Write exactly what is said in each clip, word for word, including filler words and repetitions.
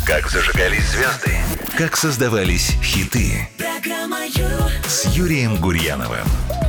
Как зажигались звезды, как создавались хиты. Программа Ю с Юрием Гурьяновым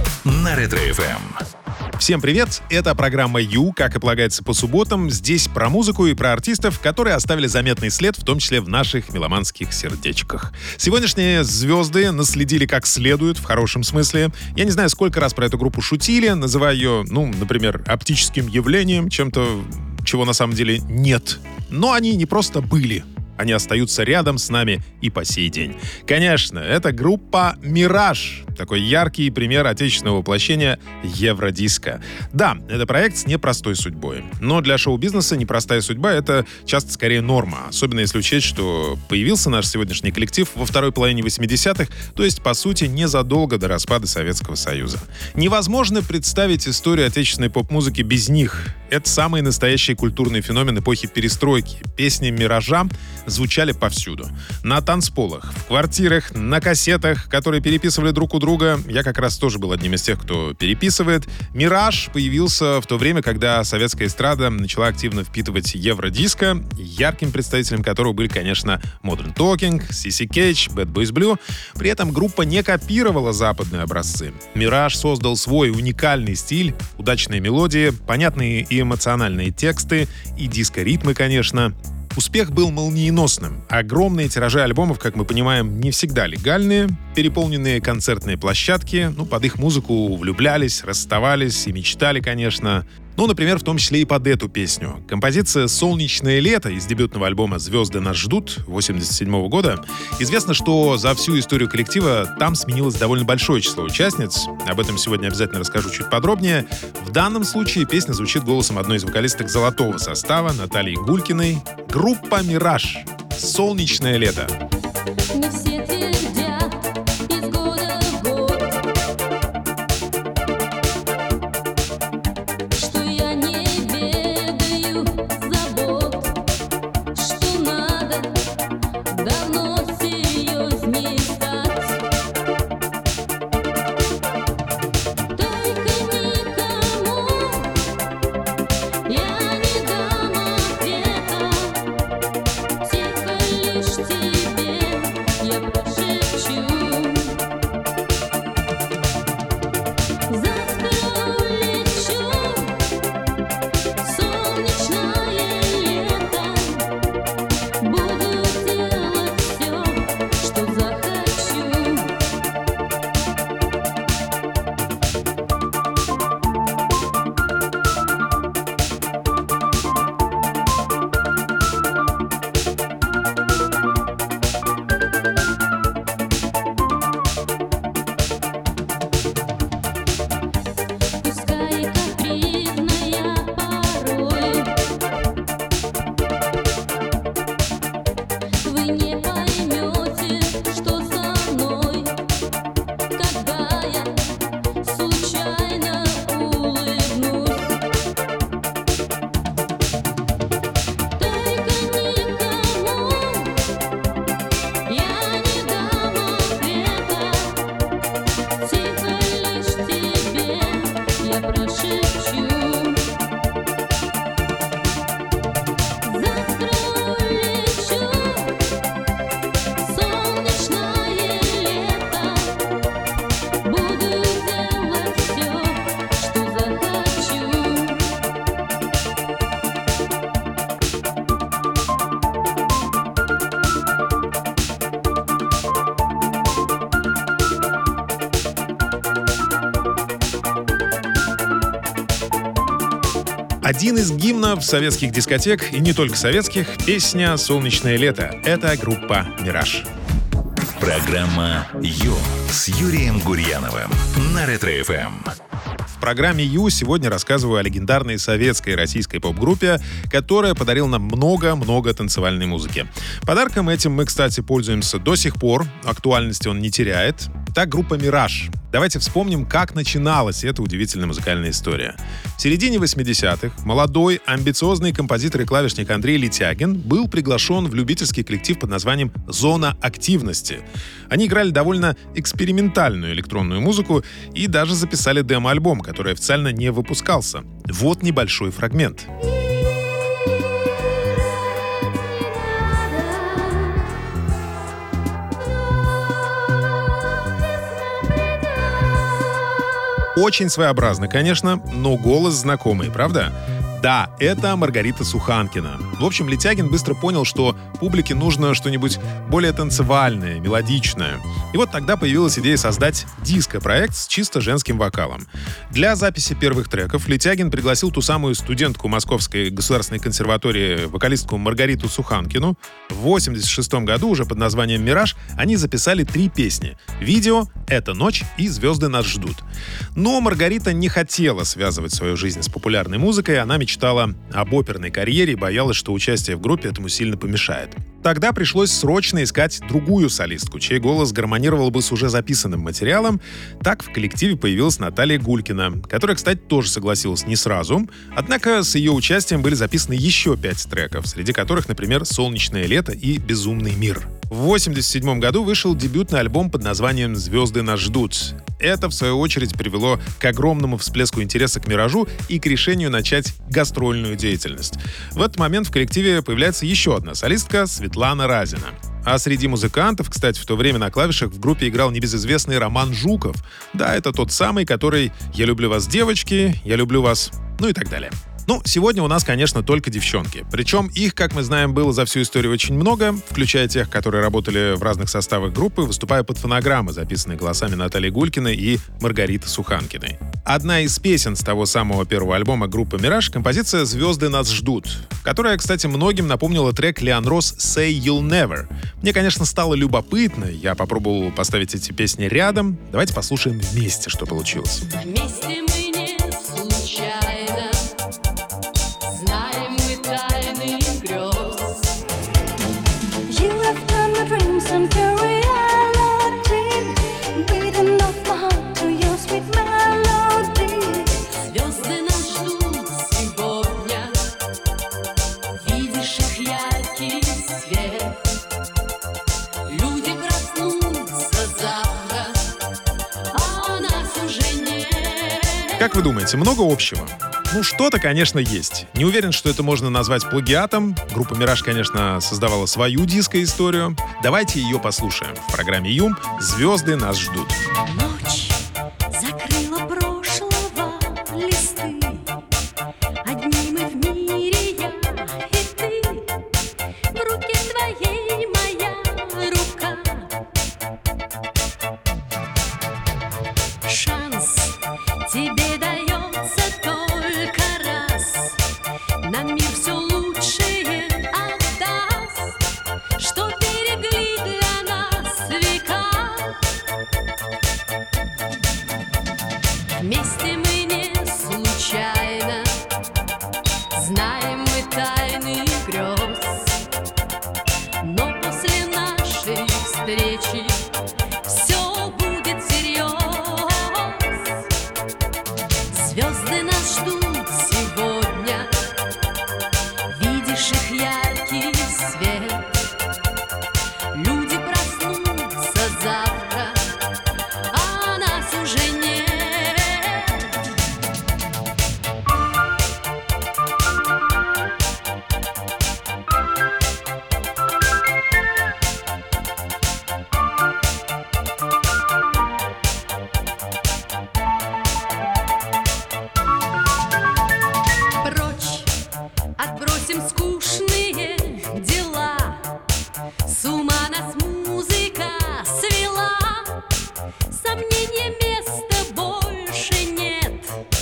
на Ретро-эф эм. Всем привет! Это программа Ю, как и полагается по субботам. Здесь про музыку и про артистов, которые оставили заметный след, в том числе в наших меломанских сердечках. Сегодняшние звезды наследили как следует, в хорошем смысле. Я не знаю, сколько раз про эту группу шутили, называя ее, ну, например, оптическим явлением, чем-то, чего на самом деле нет. Но они не просто были. Они остаются рядом с нами и по сей день. Конечно, это группа «Мираж». Такой яркий пример отечественного воплощения евродиско. Да, это проект с непростой судьбой. Но для шоу-бизнеса непростая судьба — это часто скорее норма. Особенно если учесть, что появился наш сегодняшний коллектив во второй половине восьмидесятых, то есть, по сути, незадолго до распада Советского Союза. Невозможно представить историю отечественной поп-музыки без них. Это самый настоящий культурный феномен эпохи перестройки. Песни «Миража» звучали повсюду. На танцполах, в квартирах, на кассетах, которые переписывали друг у друга. Я как раз тоже был одним из тех, кто переписывает. «Мираж» появился в то время, когда советская эстрада начала активно впитывать евродиско, ярким представителем которого были, конечно, Modern Talking, си си Catch, Bad Boys Blue. При этом группа не копировала западные образцы. «Мираж» создал свой уникальный стиль, удачные мелодии, понятные и эмоциональные тексты, и диско-ритмы, конечно. Успех был молниеносным. Огромные тиражи альбомов, как мы понимаем, не всегда легальные. Переполненные концертные площадки. Ну, под их музыку влюблялись, расставались и мечтали, конечно. Ну, например, в том числе и под эту песню. Композиция «Солнечное лето» из дебютного альбома «Звезды нас ждут» восемьдесят седьмого года. Известно, что за всю историю коллектива там сменилось довольно большое число участниц. Об этом сегодня обязательно расскажу чуть подробнее. В данном случае песня звучит голосом одной из вокалисток золотого состава Натальи Гулькиной. Группа «Мираж». «Солнечное лето». Не все твердят из года в год, что я не ведаю забот, что надо давно серьезней стать. Только никому я не дам ответа, тихо лишь тебе я прошепчу. Завтра улечу в солнечное лето, буду делать все, что захочу. Пускай капризная порой, вы не поймете, что со мной, когда я случайно улыбнусь. Только никому я не дам ответа, тихо лишь тебе я прошепчу. Завтра улечу в солнечное лето, буду делать все, что захочу. Один из гимнов советских дискотек, и не только советских, песня «Солнечное лето». Это группа «Мираж». Программа Ю с Юрием Гурьяновым на Ретро-эф эм. В программе Ю сегодня рассказываю о легендарной советской и российской поп-группе, которая подарила нам много-много танцевальной музыки. Подарком этим мы, кстати, пользуемся до сих пор, актуальности он не теряет. Так, группа «Мираж». Давайте вспомним, как начиналась эта удивительная музыкальная история. В середине восьмидесятых молодой, амбициозный композитор и клавишник Андрей Летягин был приглашен в любительский коллектив под названием «Зона активности». Они играли довольно экспериментальную электронную музыку и даже записали демо-альбом, который официально не выпускался. Вот небольшой фрагмент. Не надо Очень своеобразно, конечно, но голос знакомый, правда? Да, это Маргарита Суханкина. В общем, Летягин быстро понял, что публике нужно что-нибудь более танцевальное, мелодичное. И вот тогда появилась идея создать диско-проект с чисто женским вокалом. Для записи первых треков Летягин пригласил ту самую студентку Московской государственной консерватории, вокалистку Маргариту Суханкину. В восемьдесят шестом году уже под названием «Мираж» они записали три песни: «Видео», «Эта ночь» и «Звезды нас ждут». Но Маргарита не хотела связывать свою жизнь с популярной музыкой, она мечтала об оперной карьере и боялась, что участие в группе этому сильно помешает. Тогда пришлось срочно искать другую солистку, чей голос гармонировал бы с уже записанным материалом. Так в коллективе появилась Наталья Гулькина, которая, кстати, тоже согласилась не сразу. Однако с ее участием были записаны еще пять треков, среди которых, например, «Солнечное лето» и «Безумный мир». В восемьдесят седьмом году вышел дебютный альбом под названием «Звезды нас ждут». Это, в свою очередь, привело к огромному всплеску интереса к «Миражу» и к решению начать гастрольную деятельность. В этот момент в коллективе появляется еще одна солистка — Светлана Разина. А среди музыкантов, кстати, в то время на клавишах в группе играл небезызвестный Роман Жуков. Да, это тот самый, который «Я люблю вас, девочки», «Я люблю вас», ну и так далее. Ну, сегодня у нас, конечно, только девчонки. Причем их, как мы знаем, было за всю историю очень много, включая тех, которые работали в разных составах группы, выступая под фонограммы, записанные голосами Натальи Гулькиной и Маргариты Суханкиной. Одна из песен с того самого первого альбома группы «Мираж» — композиция «Звезды нас ждут», которая, кстати, многим напомнила трек Лиан Росс «Say You'll Never». Мне, конечно, стало любопытно, я попробовал поставить эти песни рядом. Давайте послушаем вместе, что получилось. Вместе мы не случайно знаем мы тайны грез. You have turned my dreams into reality, beating off my heart to your sweet melody. Звезды нас ждут сегодня, видишь их яркий свет. Люди проснутся завтра, а нас уже нет. Как вы думаете, много общего? Ну, что-то, конечно, есть. Не уверен, что это можно назвать плагиатом. Группа «Мираж», конечно, создавала свою диско-историю. Давайте ее послушаем. В программе «Юм» «Звезды нас ждут». Ночь закрыла прошлого листы. Одни мы в мире, я и ты. В руке твоей моя рука. Шанс тебе дается только раз. На мир все лучшее отдаст, что берегли для нас века. Вместе мы не случайно знаем мы тайны грез. Но после нашей встречи все будет всерьез. Звезды нас ждут сегодня, видишь их яркий свет. Люди проснутся завтра, а нас уже нет. Прочь отбросим скучные дела. С ума нас музыка свела. Сомнения места больше нет.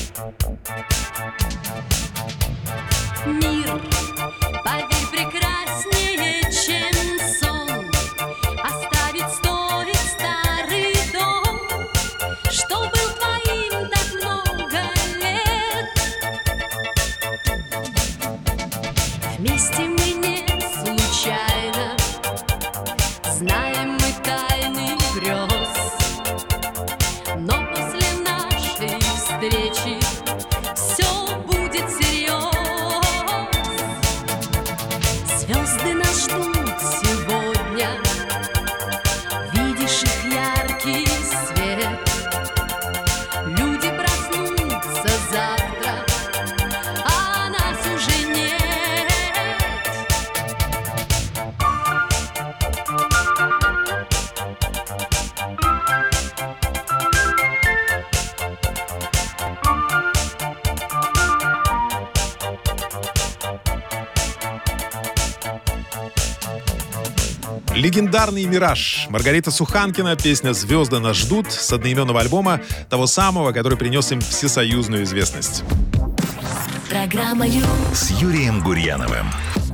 Мир, поверь, прекраснее, чем сон. Оставить стоит старый дом, что был твоим так много лет. Вместе мы не случайно знаем мы тайны грез. Но после нашей встречи все будет всерьез. Звезды нас ждут сегодня, видишь их яркий свет. Люди проснутся завтра, а нас уже нет. Легендарный «Мираж». Маргарита Суханкина, песня «Звезды нас ждут» с одноименного альбома, того самого, который принес им всесоюзную известность. Программа Ю с Юрием Гурьяновым.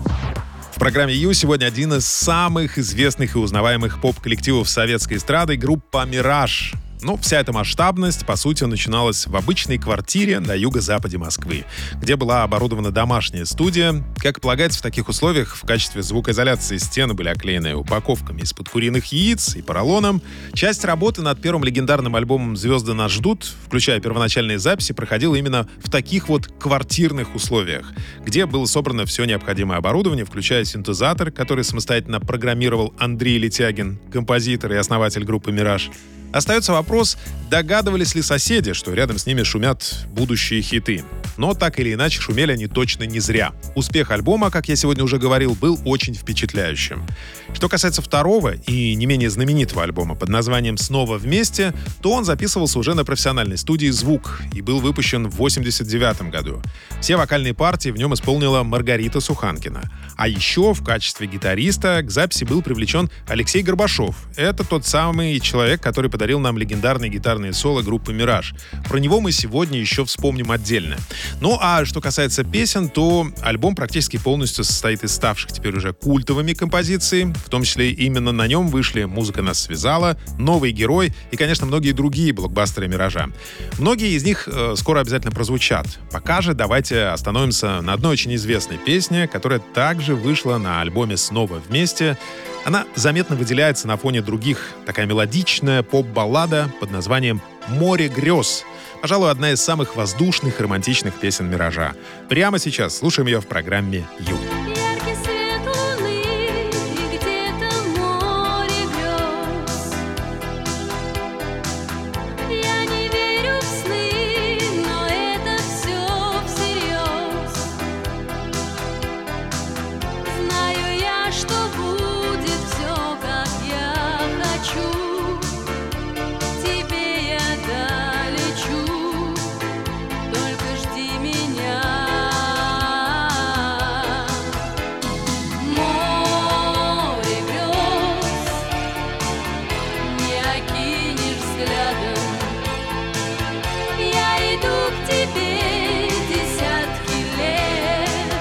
В программе Ю сегодня один из самых известных и узнаваемых поп-коллективов советской эстрады — группа «Мираж». Но вся эта масштабность, по сути, начиналась в обычной квартире на юго-западе Москвы, где была оборудована домашняя студия. Как полагается, в таких условиях в качестве звукоизоляции стены были оклеены упаковками из-под куриных яиц и поролоном. Часть работы над первым легендарным альбомом «Звезды нас ждут», включая первоначальные записи, проходила именно в таких вот квартирных условиях, где было собрано все необходимое оборудование, включая синтезатор, который самостоятельно программировал Андрей Летягин, композитор и основатель группы «Мираж». Остается вопрос, догадывались ли соседи, что рядом с ними шумят будущие хиты. Но так или иначе шумели они точно не зря. Успех альбома, как я сегодня уже говорил, был очень впечатляющим. Что касается второго и не менее знаменитого альбома под названием «Снова вместе», то он записывался уже на профессиональной студии «Звук» и был выпущен в восемьдесят девятом году. Все вокальные партии в нем исполнила Маргарита Суханкина. А еще в качестве гитариста к записи был привлечен Алексей Горбашов. Это тот самый человек, который подарил нам легендарные гитарные соло группы «Мираж». Про него мы сегодня еще вспомним отдельно. Ну а что касается песен, то альбом практически полностью состоит из ставших теперь уже культовыми композиций. В том числе именно на нем вышли «Музыка нас связала», «Новый герой» и, конечно, многие другие блокбастеры «Миража». Многие из них э, скоро обязательно прозвучат. Пока же давайте остановимся на одной очень известной песне, которая также вышла на альбоме «Снова вместе». Она заметно выделяется на фоне других. Такая мелодичная поп-баллада под названием «Море грез». Пожалуй, одна из самых воздушных и романтичных песен «Миража». Прямо сейчас слушаем ее в программе «Ю». Яркий свет луны, и где-то море грез. Я не верю в сны, но это все всерьез. Знаю я, что будет все, как я хочу. Тебе я долечу, только жди меня. Море грез не окинешь взглядом. Я иду к тебе десятки лет.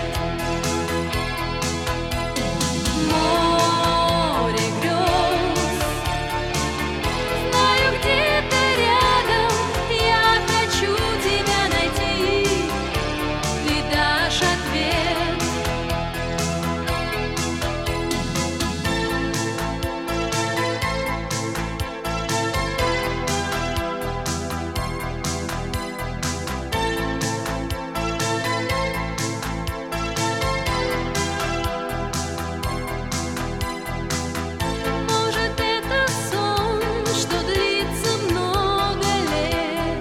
Море грез, знаю, где-то рядом. Я хочу тебя найти. Ты дашь ответ. Может, это сон, что длится много лет.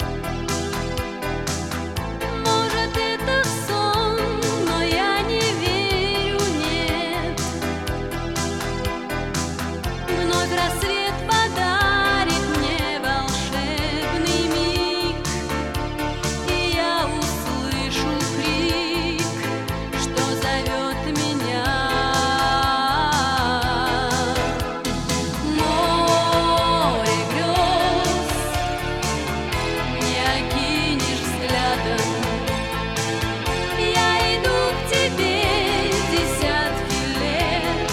Может, это сон, но я не верю, нет. Вновь рассвет подарит мне волшебный миг, и я услышу крик, что зовет меня. Море грез не окинешь взглядом. Я иду к тебе десятки лет.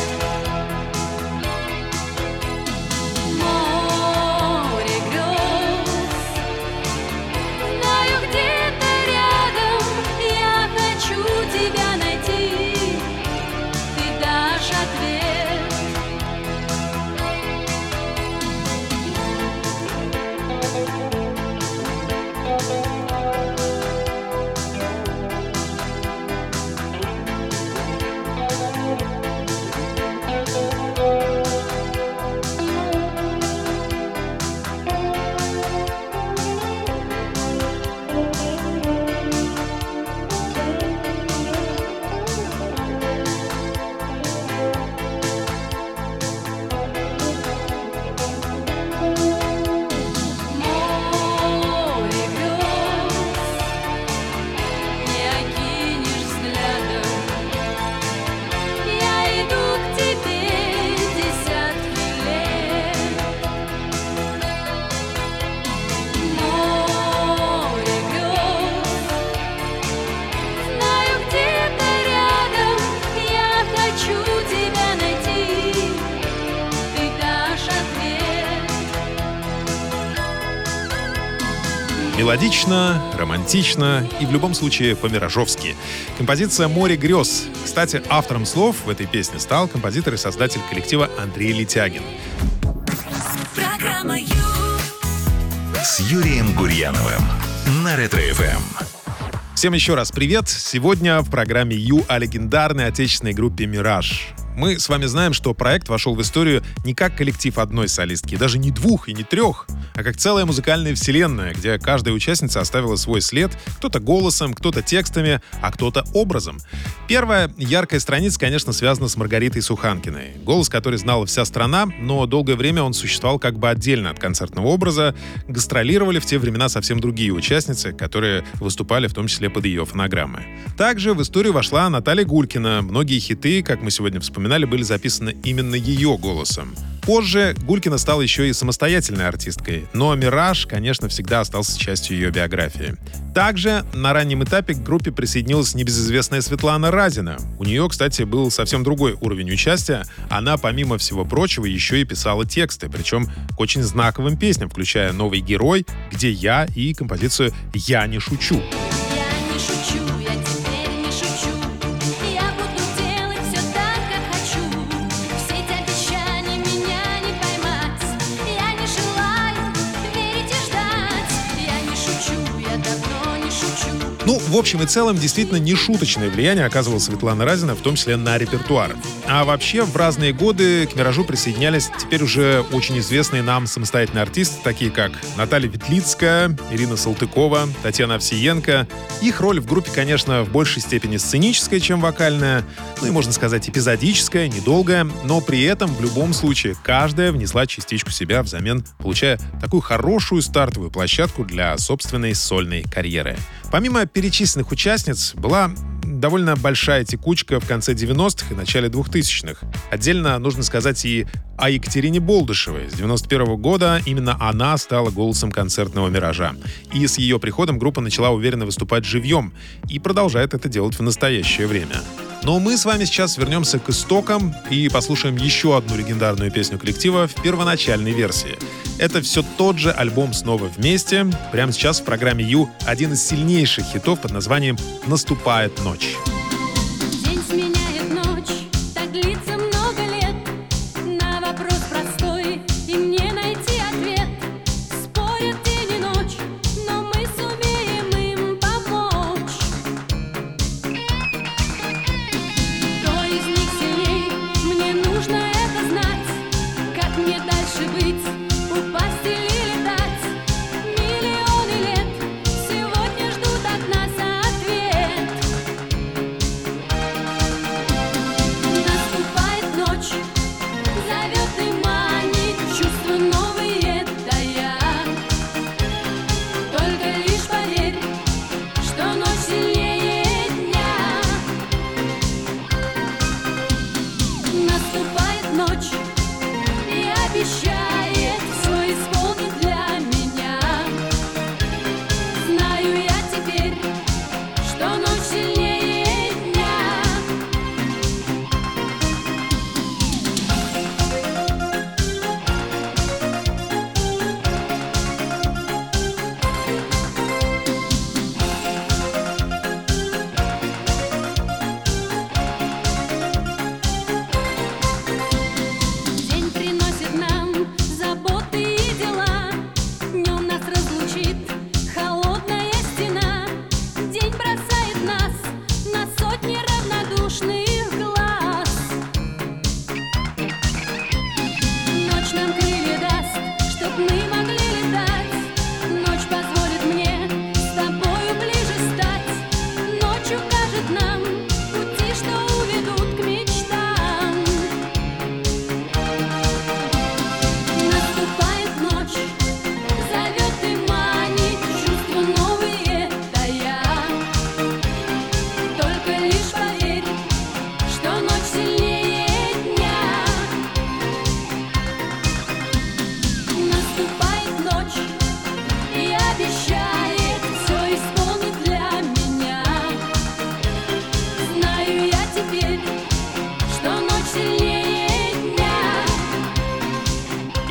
Море грез, знаю, где-то рядом. Я хочу тебя найти. Ты дашь ответ. Мелодично, романтично и в любом случае по-миражовски. Композиция «Море грез». Кстати, автором слов в этой песне стал композитор и создатель коллектива Андрей Летягин. Программа «Ю» с Юрием Гурьяновым на Ретро-эф эм. Всем еще раз привет! Сегодня в программе «Ю» о легендарной отечественной группе «Мираж». Мы с вами знаем, что проект вошел в историю не как коллектив одной солистки, даже не двух и не трех, а как целая музыкальная вселенная, где каждая участница оставила свой след, кто-то голосом, кто-то текстами, а кто-то образом. Первая яркая страница, конечно, связана с Маргаритой Суханкиной, голос которой знала вся страна, но долгое время он существовал как бы отдельно от концертного образа. Гастролировали в те времена совсем другие участницы, которые выступали в том числе под ее фонограммы. Также в историю вошла Наталья Гулькина. Многие хиты, как мы сегодня вспоминали, были записаны именно ее голосом. Позже Гулькина стала еще и самостоятельной артисткой, но «Мираж», конечно, всегда остался частью ее биографии. Также на раннем этапе к группе присоединилась небезызвестная Светлана Разина. У нее, кстати, был совсем другой уровень участия. Она, помимо всего прочего, еще и писала тексты, причем к очень знаковым песням, включая «Новый герой», «Где я» и композицию «Я не шучу». Я не шучу, я теперь не шучу. Я буду делать все так, как хочу. Все эти обещания меня не поймать. Я не желаю верить и ждать. Я не шучу, я давно не шучу. Ну, в общем и целом, действительно нешуточное влияние оказывала Светлана Разина, в том числе на репертуар. А вообще, в разные годы к «Миражу» присоединялись теперь уже очень известные нам самостоятельные артисты, такие как Наталья Ветлицкая, Ирина Салтыкова, Татьяна Овсиенко. Их роль в группе, конечно, в большей степени сценическая, чем вокальная, ну и, можно сказать, эпизодическая, недолгая, но при этом в любом случае каждая внесла частичку себя взамен, получая такую хорошую стартовую площадку для собственной сольной карьеры. Помимо перечисленных участниц, была довольно большая текучка в конце девяностых и начале двухтысячных. Отдельно нужно сказать и о Екатерине Болдышевой. С девяносто первого года именно она стала голосом концертного «Миража». И с ее приходом группа начала уверенно выступать живьем и продолжает это делать в настоящее время. Но мы с вами сейчас вернемся к истокам и послушаем еще одну легендарную песню коллектива в первоначальной версии. Это все тот же альбом «Снова вместе». Прямо сейчас в программе «Ю» один из сильнейших хитов под названием «Наступает ночь». День сменяет ночь, так длится много лет. На вопрос простой, и мне найти ответ. Спорят день и ночь, но мы сумеем им помочь. Кто из них сильней, мне нужно это знать. Как мне дальше быть, упасть или летать? Миллионы лет сегодня ждут от нас ответ. Наступает ночь, зовет и манит, чувства новые тая. Только лишь поверь, что ночь сильнее дня. Наступает ночь и обещает все исполнить для меня. Знаю я теперь, что ночь сильнее дня. День приносит нам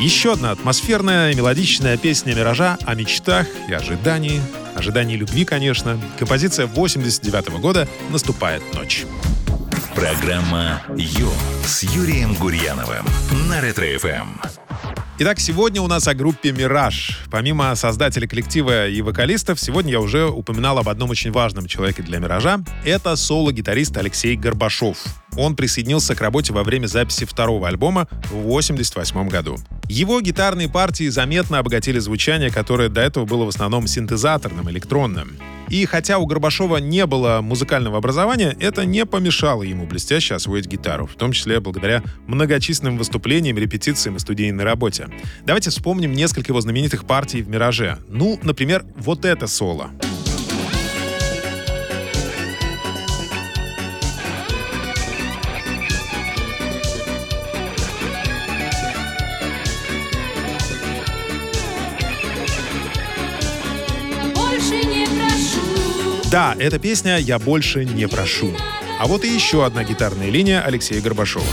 Еще одна атмосферная, мелодичная песня «Миража» о мечтах и ожидании. Ожидании любви, конечно. Композиция восемьдесят девятого года «Наступает ночь». Программа «Ю» с Юрием Гурьяновым на Ретро-эф эм. Итак, сегодня у нас о группе «Мираж». Помимо создателя коллектива и вокалистов, сегодня я уже упоминал об одном очень важном человеке для «Миража». Это соло-гитарист Алексей Горбашов. Он присоединился к работе во время записи второго альбома в восемьдесят восьмом году. Его гитарные партии заметно обогатили звучание, которое до этого было в основном синтезаторным, электронным. И хотя у Горбашова не было музыкального образования, это не помешало ему блестяще освоить гитару, в том числе благодаря многочисленным выступлениям, репетициям и студийной работе. Давайте вспомним несколько его знаменитых партий в «Мираже». Ну, например, вот это соло. Да, эта песня «Я больше не прошу». А вот и еще одна гитарная линия Алексея Горбашова.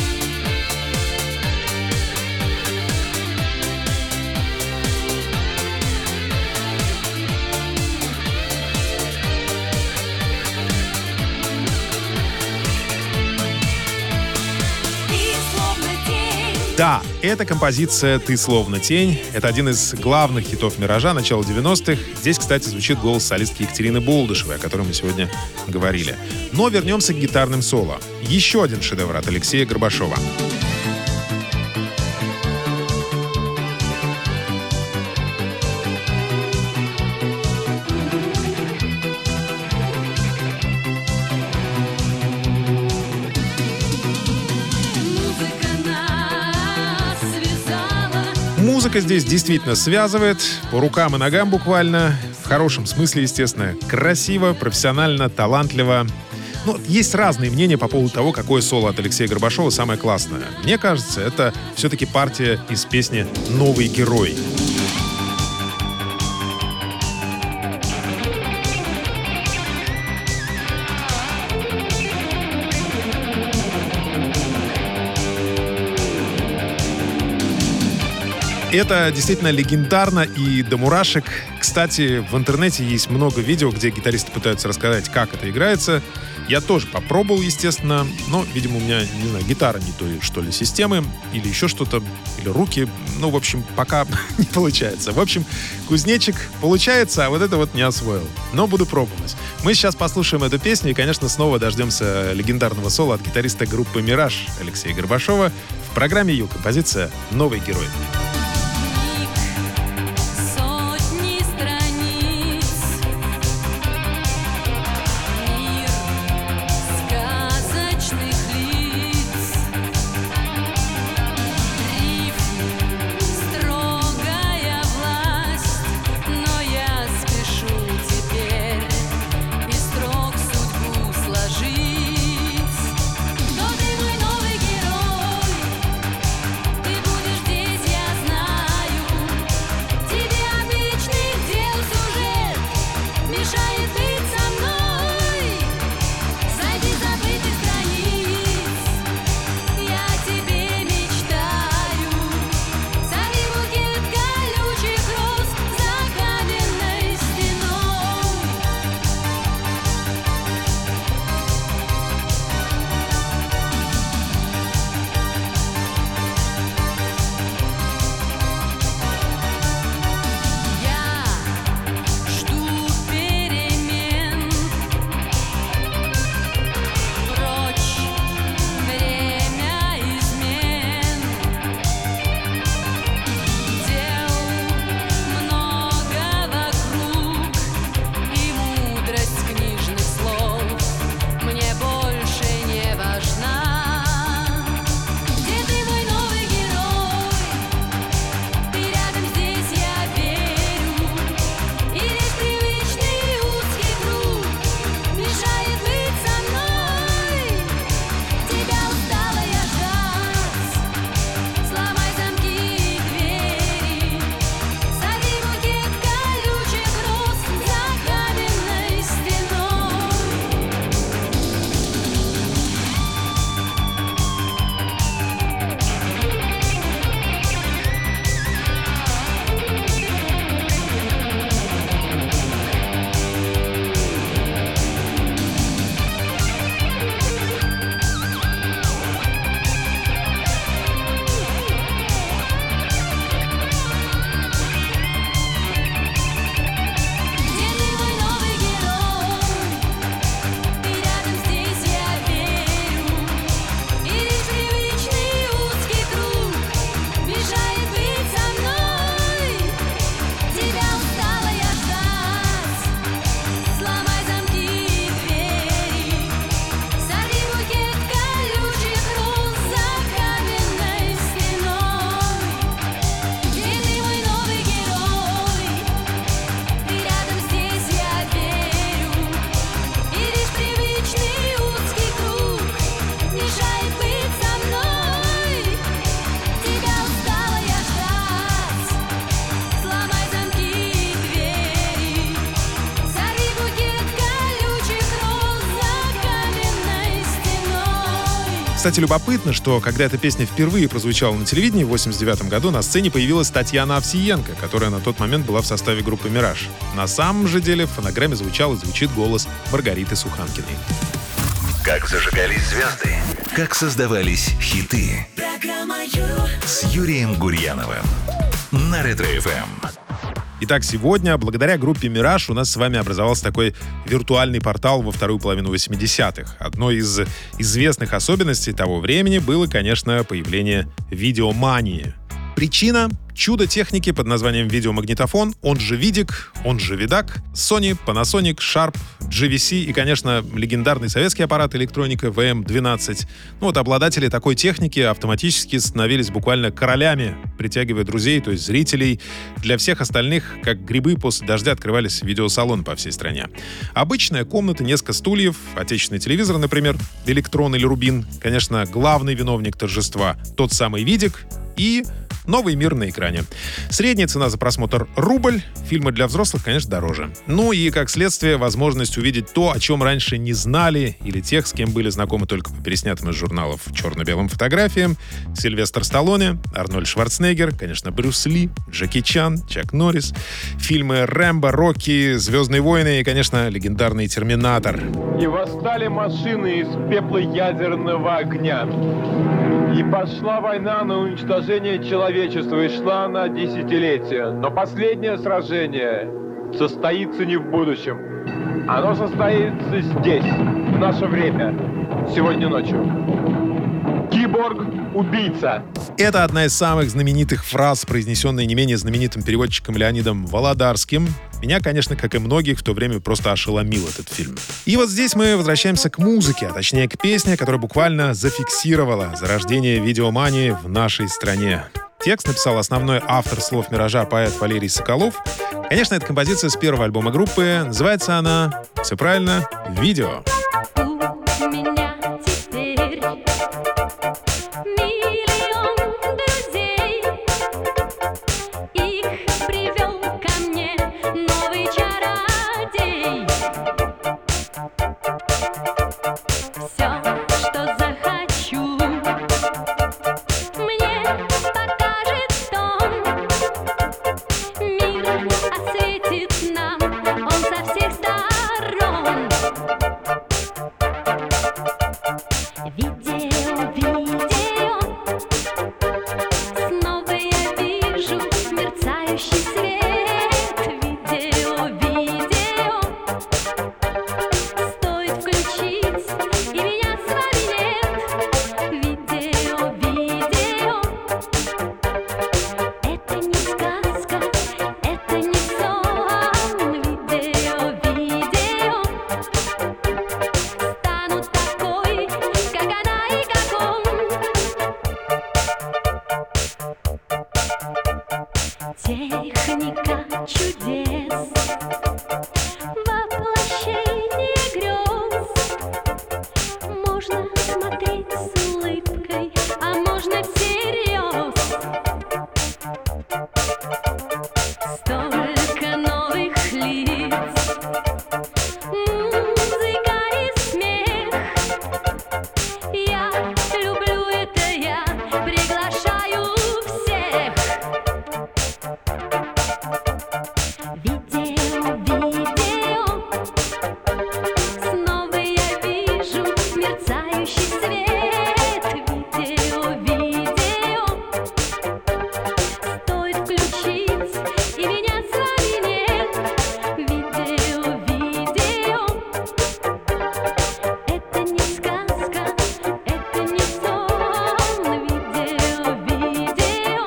Да, эта композиция «Ты словно тень». Это один из главных хитов «Миража» начала девяностых. Здесь, кстати, звучит голос солистки Екатерины Болдышевой, о которой мы сегодня говорили. Но вернемся к гитарным соло. Еще один шедевр от Алексея Горбашова. Музыка здесь действительно связывает, по рукам и ногам буквально, в хорошем смысле, естественно, красиво, профессионально, талантливо. Ну, есть разные мнения по поводу того, какое соло от Алексея Горбашова самое классное. Мне кажется, это все-таки партия из песни «Новый герой». Это действительно легендарно и до мурашек. Кстати, в интернете есть много видео, где гитаристы пытаются рассказать, как это играется. Я тоже попробовал, естественно, но, видимо, у меня, не знаю, гитара не той, что ли, системы, или еще что-то, или руки. Ну, в общем, пока не получается. В общем, кузнечик получается, а вот это вот не освоил. Но буду пробовать. Мы сейчас послушаем эту песню и, конечно, снова дождемся легендарного соло от гитариста группы «Мираж» Алексея Горбашова. В программе «Ю» композиция «Новый герой». Кто ты, мой новый герой? Ты будешь здесь, я знаю. Кстати, любопытно, что когда эта песня впервые прозвучала на телевидении в восемьдесят девятом году, на сцене появилась Татьяна Овсиенко, которая на тот момент была в составе группы «Мираж». На самом же деле в фонограмме звучал и звучит голос Маргариты Суханкиной. Как зажигались звезды, как создавались хиты. Программа Ю с Юрием Гурьяновым на Ретро-эф эм. Итак, сегодня, благодаря группе «Мираж», у нас с вами образовался такой виртуальный портал во вторую половину восьмидесятых. Одной из известных особенностей того времени было, конечно, появление видеомании. Причина — чудо техники под названием видеомагнитофон, он же видик, он же видак, Sony, Panasonic, Sharp, джи ви си и, конечно, легендарный советский аппарат электроника ви эм двенадцать. Ну вот обладатели такой техники автоматически становились буквально королями, притягивая друзей, то есть зрителей. Для всех остальных, как грибы после дождя, открывались видеосалоны по всей стране. Обычная комната, несколько стульев, отечественный телевизор, например, Электрон или Рубин, конечно, главный виновник торжества — тот самый видик и новый мир на экране. Средняя цена за просмотр — рубль. Фильмы для взрослых, конечно, дороже. Ну и, как следствие, возможность увидеть то, о чем раньше не знали, или тех, с кем были знакомы только по переснятым из журналов черно-белым фотографиям. Сильвестр Сталлоне, Арнольд Шварценеггер, конечно, Брюс Ли, Джеки Чан, Чак Норрис, фильмы «Рэмбо», «Рокки», «Звездные войны» и, конечно, легендарный «Терминатор». И восстали машины из пепла ядерного огня. И пошла война на уничтожение человечества, и шла она десятилетия. Но последнее сражение состоится не в будущем. Оно состоится здесь, в наше время, сегодня ночью. Киборг-убийца. Это одна из самых знаменитых фраз, произнесенная не менее знаменитым переводчиком Леонидом Володарским. Меня, конечно, как и многих, в то время просто ошеломил этот фильм. И вот здесь мы возвращаемся к музыке, а точнее к песне, которая буквально зафиксировала зарождение видеомании в нашей стране. Текст написал основной автор слов «Миража», поэт Валерий Соколов. Конечно, это композиция с первого альбома группы. Называется она, все правильно, «Видео». У меня теперь миллион друзей. Их привел ко мне новый чародей. Все, что захочу, мне покажет он. Мир осветит нам он со всех сторон. Видео, видео, снова я вижу мерцающий свет. Видео, видео, стоит включить, и меня с вами нет. Видео, видео, это не сказка, это не сон. Видео, видео, стану такой, как она и как он. Техника чудес, воплощение грез. Можно смотреть с улыбкой, а можно всерьез. Столько новых лиц, музыка и смех. Я люблю это, я приглашаю всех. Видео, видео, снова я вижу мерцающий свет. Видео, видео, стоит включить, и меня с вами нет. Видео, видео, это не сказка, это не сон. Видео, видео,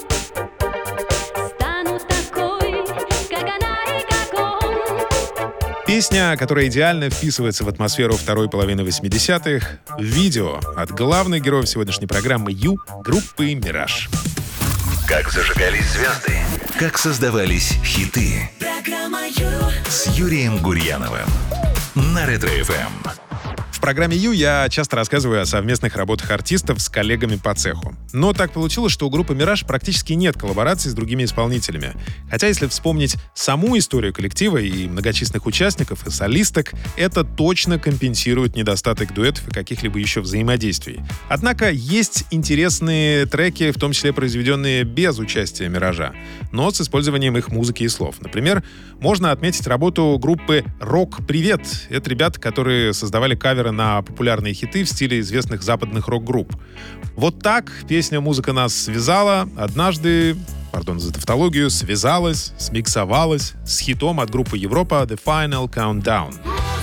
стану такой, как она и как он. Песня, которая идеально вписывается в атмосферу второй половины восьмидесятых, «Видео» от главных героев сегодняшней программы «Ю» группы «Мираж». Как зажигались звезды, как создавались хиты. Программа Ю с Юрием Гурьяновым на Ретро-эф эм. программе Ю я часто рассказываю о совместных работах артистов с коллегами по цеху. Но так получилось, что у группы «Мираж» практически нет коллабораций с другими исполнителями. Хотя, если вспомнить саму историю коллектива и многочисленных участников и солисток, это точно компенсирует недостаток дуэтов и каких-либо еще взаимодействий. Однако есть интересные треки, в том числе произведенные без участия «Миража», но с использованием их музыки и слов. Например, можно отметить работу группы «Рок-Привет». Это ребята, которые создавали каверы на популярные хиты в стиле известных западных рок-групп. Вот так песня «Музыка нас связала» однажды, пардон за тавтологию, связалась, смиксовалась с хитом от группы Европа «The Final Countdown».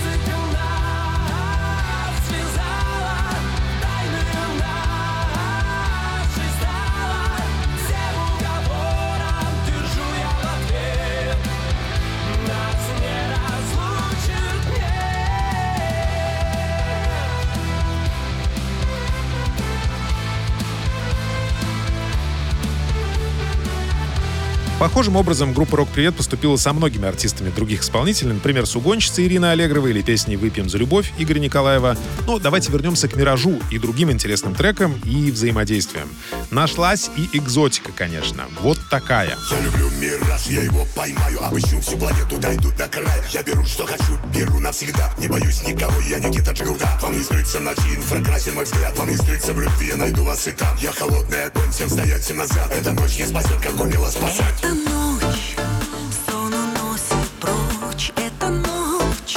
Похожим образом группа «Рок-Привет» поступила со многими артистами других исполнителей, например, с угонщицей Ириной Аллегровой или песней «Выпьем за любовь» Игоря Николаева. Но давайте вернемся к «Миражу» и другим интересным трекам и взаимодействиям. Нашлась и экзотика, конечно. Вот такая. Я люблю «Мираж», я его поймаю, обыщу всю планету, дойду до края. Я беру, что хочу, беру навсегда. Не боюсь никого, я Никита Джигурда. Вам не скрыться в ночи, инфракрасен мой взгляд. Вам не скрыться в любви, я найду вас и там. Я холодный огонь, всем стоять, всем назад. Эта ночь не спасет, как умело спасать. Эта ночь сон уносит прочь. Эта ночь,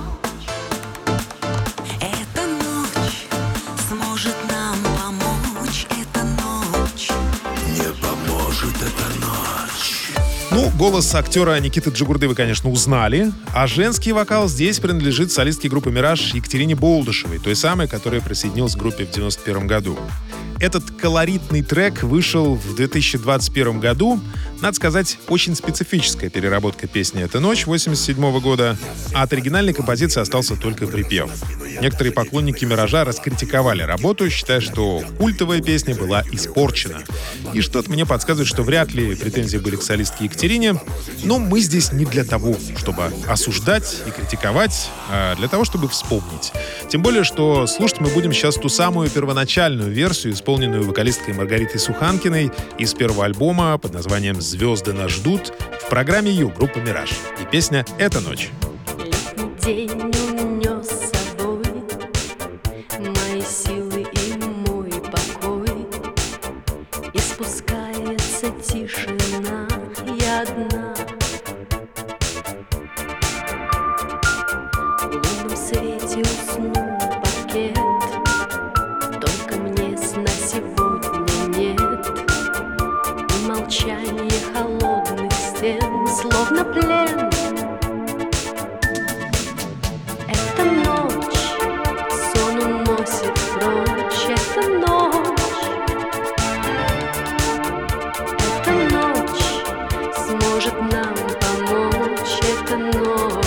эта ночь сможет нам помочь. Эта ночь Не поможет эта ночь. Ну, голос актера Никиты Джигурды вы, конечно, узнали, а женский вокал здесь принадлежит солистке группы «Мираж» Екатерине Болдышевой, той самой, которая присоединилась к группе в девяносто первом году. Этот колоритный трек вышел в две тысячи двадцать первом году. Надо сказать, очень специфическая переработка песни «Эта ночь» восемьдесят седьмого года, а от оригинальной композиции остался только припев. Некоторые поклонники «Миража» раскритиковали работу, считая, что культовая песня была испорчена. И что-то мне подсказывает, что вряд ли претензии были к солистке Екатерине. Но мы здесь не для того, чтобы осуждать и критиковать, а для того, чтобы вспомнить. Тем более, что слушать мы будем сейчас ту самую первоначальную версию, исполненную вокалисткой Маргаритой Суханкиной из первого альбома под названием «Звезды нас ждут» в программе Ю группы «Мираж». И песня «Эта ночь». Летний день унес с собой мои силы и мой покой, и спускается тишина, я одна. В лунном свете уснул паркет, только мне сна сегодня нет. И молчание холодных стен, словно плен. Эта ночь сон уносит прочь. Эта ночь, эта ночь сможет нам помочь. Эта ночь.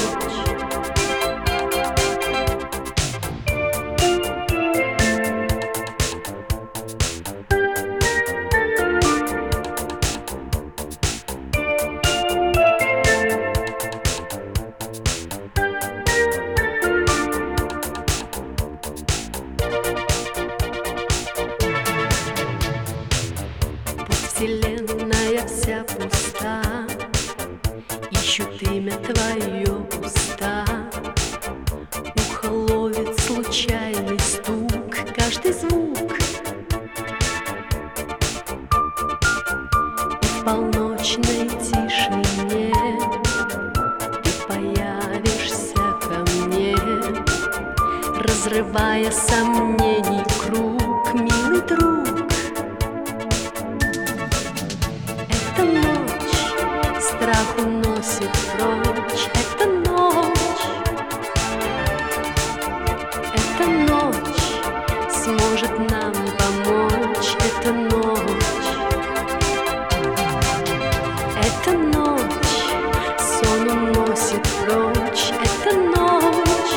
Вселенная вся пуста, ищут имя твое уста. Ухо ловит случайный стук, каждый звук. И в полночной тишине ты появишься ко мне, разрывая сомнений круг, милый друг. Эта ночь страх уносит прочь. Эта ночь, эта ночь сможет нам помочь. Эта ночь, эта ночь сон уносит прочь. Эта ночь,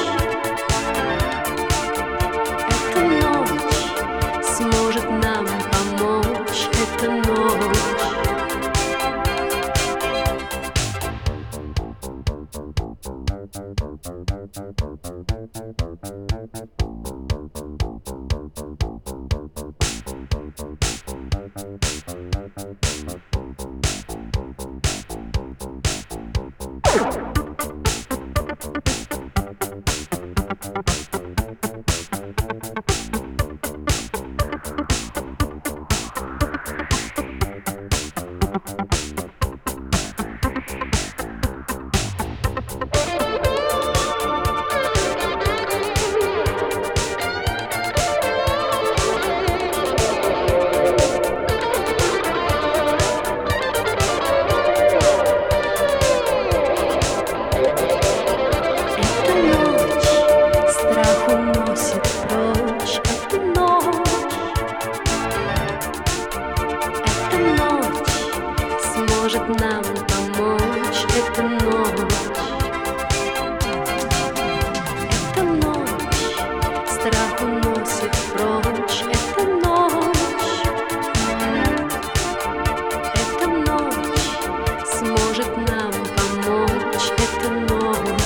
эта ночь сможет нам помочь. Эта ночь. сможет нам помочь эта ночь. Эта ночь страх уносит прочь. Эта ночь, эта ночь сможет нам помочь. Эта ночь.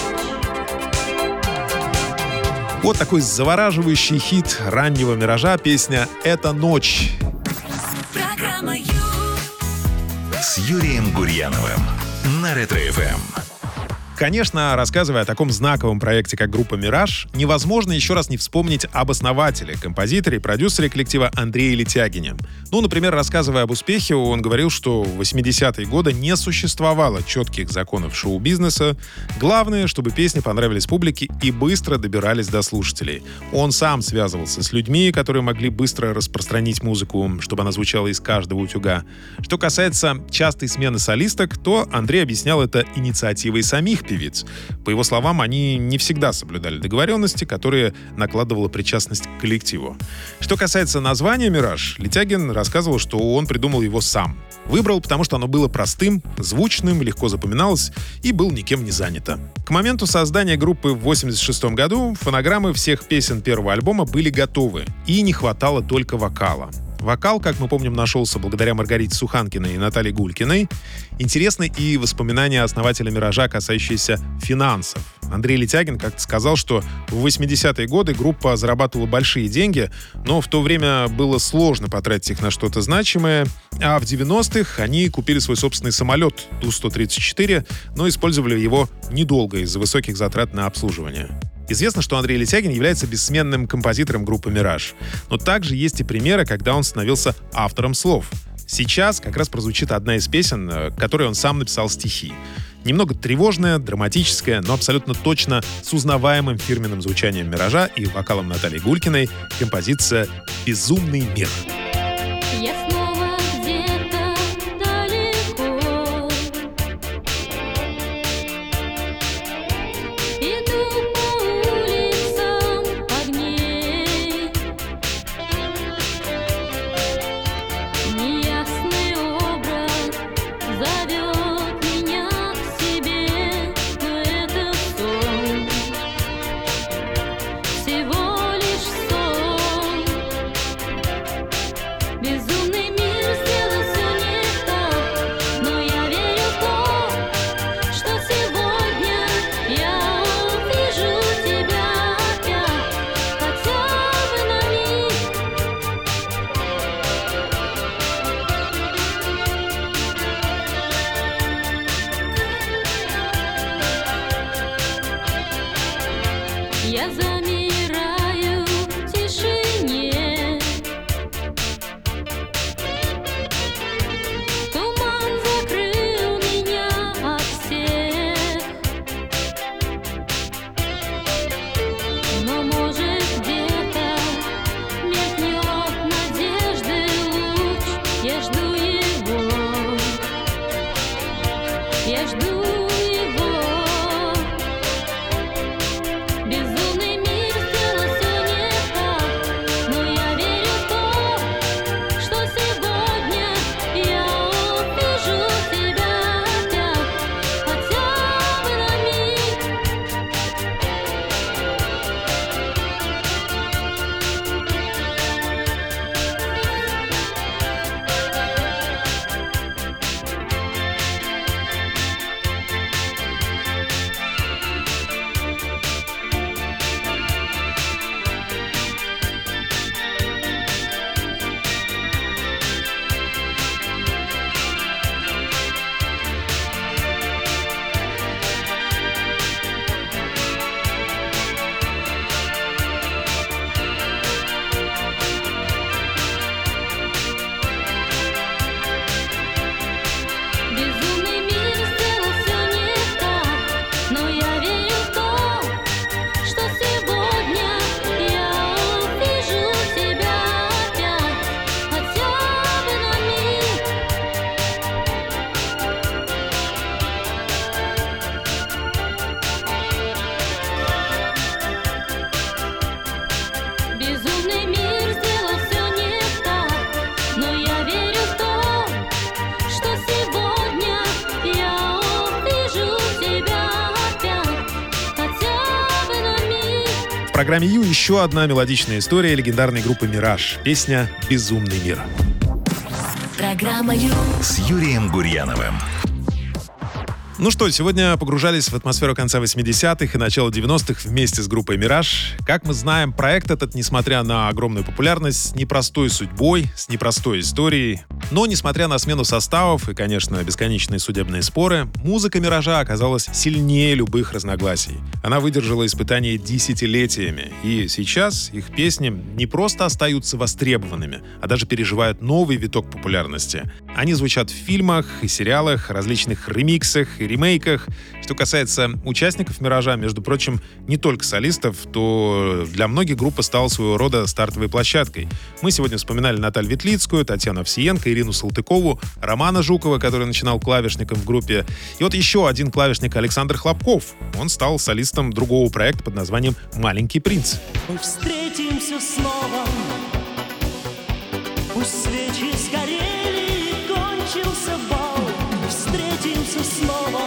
Вот такой завораживающий хит раннего «Миража», песня «Эта ночь». Программа Ю. С Юрием Гурьяновым на Ретро-эф эм. Конечно, рассказывая о таком знаковом проекте, как группа «Мираж», невозможно еще раз не вспомнить об основателе, композиторе и продюсере коллектива Андрее Летягине. Ну, например, рассказывая об успехе, он говорил, что в восьмидесятые годы не существовало четких законов шоу-бизнеса. Главное, чтобы песни понравились публике и быстро добирались до слушателей. Он сам связывался с людьми, которые могли быстро распространить музыку, чтобы она звучала из каждого утюга. Что касается частой смены солисток, то Андрей объяснял это инициативой самих певиц. По его словам, они не всегда соблюдали договоренности, которые накладывала причастность к коллективу. Что касается названия «Мираж», Летягин рассказывал, что он придумал его сам. Выбрал, потому что оно было простым, звучным, легко запоминалось и было никем не занято. К моменту создания группы в восемьдесят шестом году фонограммы всех песен первого альбома были готовы, и не хватало только вокала. Вокал, как мы помним, нашелся благодаря Маргарите Суханкиной и Наталье Гулькиной. Интересны и воспоминания основателя «Миража», касающиеся финансов. Андрей Летягин как-то сказал, что в восьмидесятые годы группа зарабатывала большие деньги, но в то время было сложно потратить их на что-то значимое, а в девяностых они купили свой собственный самолет Ту сто тридцать четыре, но использовали его недолго из-за высоких затрат на обслуживание. Известно, что Андрей Летягин является бессменным композитором группы «Мираж». Но также есть и примеры, когда он становился автором слов. Сейчас как раз прозвучит одна из песен, которой он сам написал стихи. Немного тревожная, драматическая, но абсолютно точно с узнаваемым фирменным звучанием «Миража» и вокалом Натальи Гулькиной композиция «Безумный мир». Я снова где-то далеко иду по улицам огней. Неясный образ зовет меня к себе, но это сон, всего лишь сон. Безумный мир сделал все не так, но я верю в то, что сегодня я увижу тебя опять, хотя бы на миг. Я замираю в тишине, программе Ю еще одна мелодичная история легендарной группы «Мираж». Песня «Безумный мир». Программа Ю. С Юрием Гурьяновым. Ну что, сегодня погружались в атмосферу конца восьмидесятых и начала девяностых вместе с группой «Мираж». Как мы знаем, проект этот, несмотря на огромную популярность, с непростой судьбой, с непростой историей. Но, несмотря на смену составов и, конечно, бесконечные судебные споры, музыка «Миража» оказалась сильнее любых разногласий. Она выдержала испытания десятилетиями. И сейчас их песни не просто остаются востребованными, а даже переживают новый виток популярности. Они звучат в фильмах и сериалах, различных ремиксах и ремейках. Что касается участников «Миража», между прочим, не только солистов, то для многих группа стала своего рода стартовой площадкой. Мы сегодня вспоминали Наталью Ветлицкую, Татьяну Овсиенко, Ирину Салтыкову, Романа Жукова, который начинал клавишником в группе. И вот еще один клавишник Александр Хлопков. Он стал солистом другого проекта под названием «Маленький принц». Мы встретимся снова, пусть свечи сгорели и кончился бал. Встретимся снова,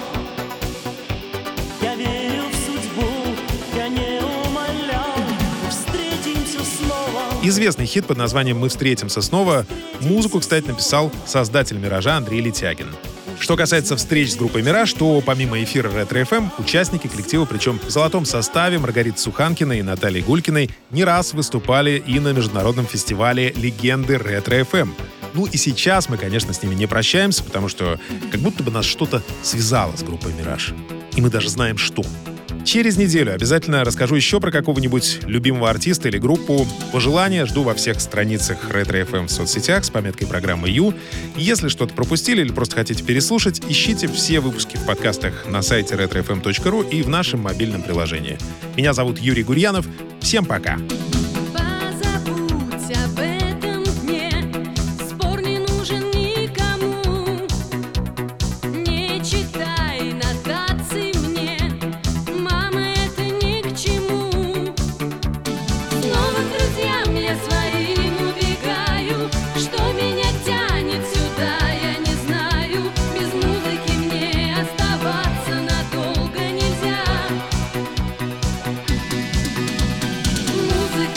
я верю в судьбу, я не умолял. Встретимся снова. Известный хит под названием «Мы встретимся снова». Музыку, кстати, написал создатель «Миража» Андрей Летягин. Что касается встреч с группой «Мираж», то помимо эфира Ретро-эф эм, участники коллектива, причем в золотом составе, Маргарита Суханкина и Наталья Гулькиной, не раз выступали и на международном фестивале «Легенды Ретро-эф эм». Ну и сейчас мы, конечно, с ними не прощаемся, потому что как будто бы нас что-то связало с группой «Мираж». И мы даже знаем, что. Через неделю обязательно расскажу еще про какого-нибудь любимого артиста или группу. Пожелания жду во всех страницах Ретро-эф эм в соцсетях с пометкой программы Ю. Если что-то пропустили или просто хотите переслушать, ищите все выпуски в подкастах на сайте ретро эф эм точка ру и в нашем мобильном приложении. Меня зовут Юрий Гурьянов. Всем пока! Позабудь об этом дне, спор не нужен никому. Не читай нотаций мне, мама, это ни к чему. Снова к друзьям я своим убегаю, что меня тянет сюда, я не знаю. Без музыки мне оставаться надолго нельзя. Музыка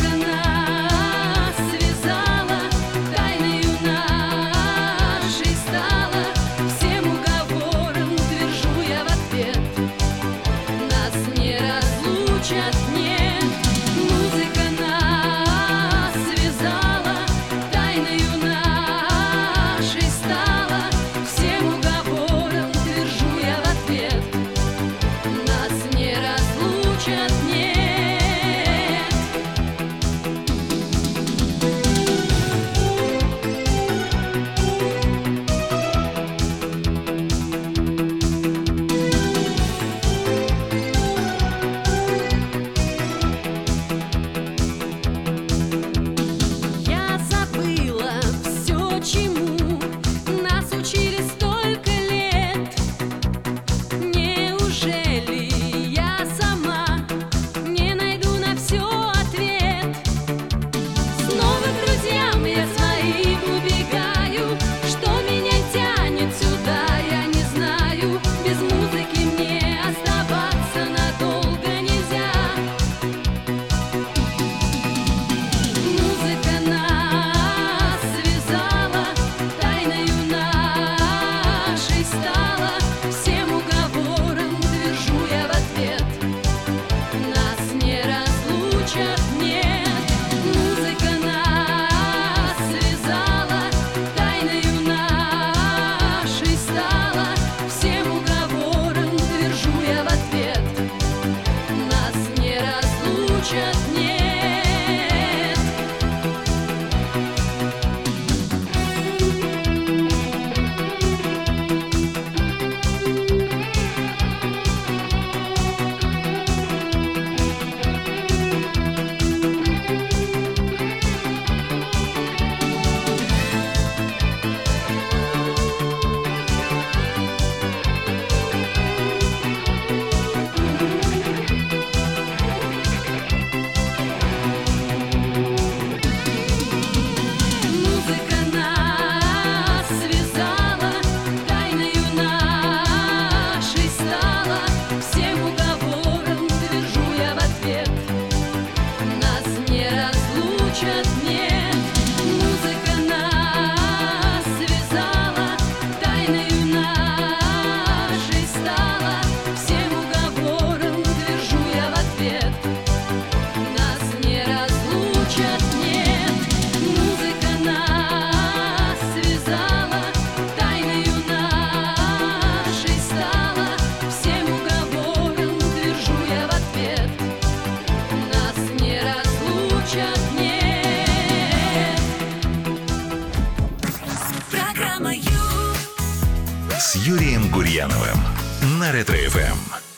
с Юрием Гурьяновым на Ретро-эф эм.